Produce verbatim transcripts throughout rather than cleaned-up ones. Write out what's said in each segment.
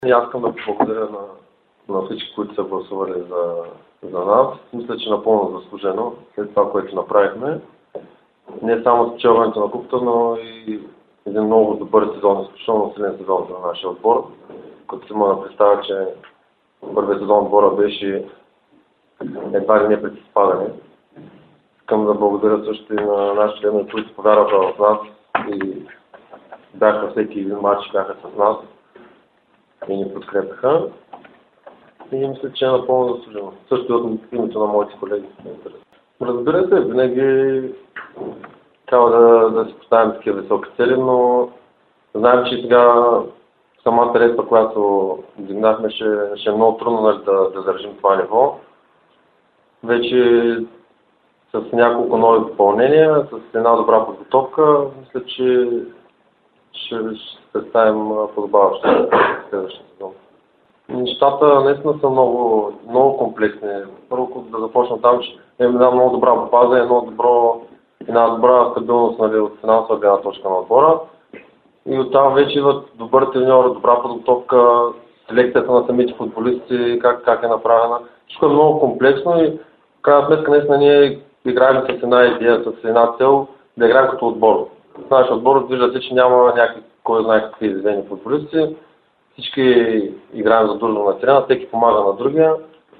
И аз искам да благодаря на, на всички, които са гласували за, за нас. Мисля, че напълно заслужено след това, което направихме. Не само спечелването на купата, но и един много добър сезон, изключително силен сезон за нашия отбор. Като си мога да представя, че първият сезон отбора беше едва ли не пред изпадане. Искам да благодаря също и на нашите членове, които повярваха в нас и бяха всеки един матч, бяха с нас и ни подкрепяха. И мисля, че е напълно заслужено. Също и от името на моите колеги. Разбира се, винаги трябва да, да си поставим такива високи цели, но знаем, че сега самата редба, която дигнахме, ще, ще е много трудно да, да държим това ниво. Вече с няколко нови попълнения, с една добра подготовка, мисля, че ще, ще представим подобаващо следващия сезон. Нещата наистина са много, много комплексни. Първо да започна там, че имаме една много добра база, едно добро, една добра стабилност, нали, от финансова гледна точка на отбора. И оттам вече идват добър треньор, добра подготовка, селекцията на самите футболисти, как, как е направена. Всичко е много комплексно и в крайна сметка наистина ние играем с една идея, с една цел да играем като отбор. В нашия отбор виждате, че няма някакви, кой знае какви изведени футболисти. Всички играем задължено на терена, всеки помага на другия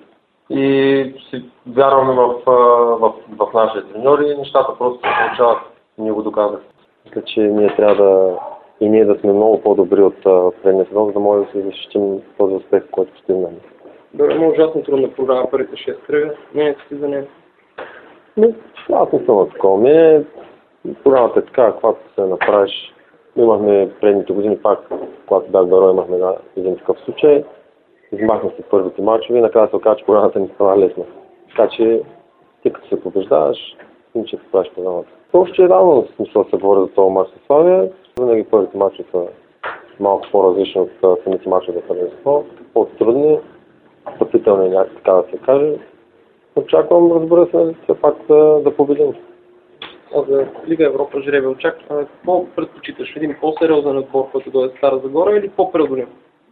и си вярваме в, в, в, в нашите треньори и нещата просто се получават. Ние го доказахме. Мисля, че ние трябва да и ние да сме много по-добри от предния сезон, за да може да се защитим този успех, който постигнем. Добре, но ужасно трудна програма първите шест кръга. Мнението си за нея? Не, аз не съм на такова мнение. Програмата е така, каквато се направиш. Имахме предните години пак, когато бях Беро, имахме един такъв случай. Измахме се първите мачове и накрая се оказа, че програмата ни стана лесна. Така че ти като се побеждаваш, иначе се правиш програмата. Още е рано смисъл да се говори за този мач със Славия. Винаги първите мачове са малко по-различни от самите мачове за първенство, по-трудни, стъпителни някак, така да се каже. Очаквам, разбира се, все пак да, да победим. А за Лига Европа жребе очакваме, какво предпочиташ? Един по-сериозен отбор, който дойде Стара Загора или по-преодолим?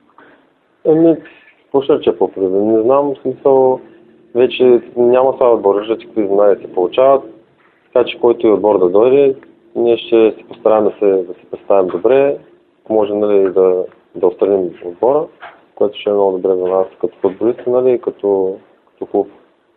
Еми, слушай, че е по-преодолим. Не знам, в смисъл, вече няма това отбор, виждате какви знания се получават. Така че който и отбор да дойде, ние ще се постараем да се, да се представим добре, ако може, нали, да, да отстраним отбора, което ще е много добре за нас като футболисти, нали, и като, като клуб.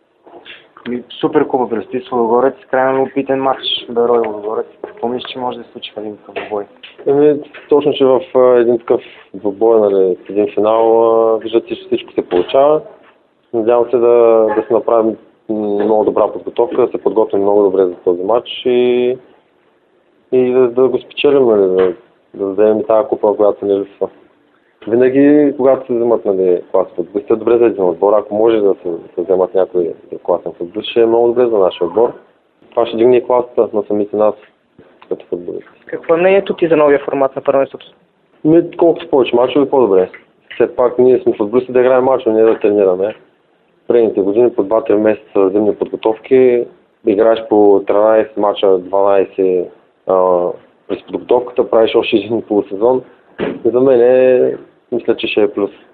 Супер купа предстои с Лудогорец, крайно опитен матч Беро и Лудогорец. Какво мислиш, че може да се случи в един такъв бой? Еми, точно, че в един такъв бой, нали, в един финал, виждате, че всичко се получава. Надявам се да, да се направим много добра подготовка, да се подготвим много добре за този матч и, и да, да го спечелим, нали, да, да вземем тази купа, която ни липсва. Винаги, когато се вземат, нали, класни футболисти, е добре за един отбор. Ако може да се, да се вземат някой класен футболист, ще е много добре за нашия отбор. Това ще дигне и класата на самите нас като футболисти. Какво е мнението ти за новия формат на първенството? Ми, колкото повече мачове, по-добре. Все пак ние сме футболисти да играем мачове, не да тренираме. Предните години по два-три месеца зимни подготовки, играеш по тринайсет мача, дванайсет а, през подготовката, правиш още един полусезон. И за мен е, мисля, че ще е плюс.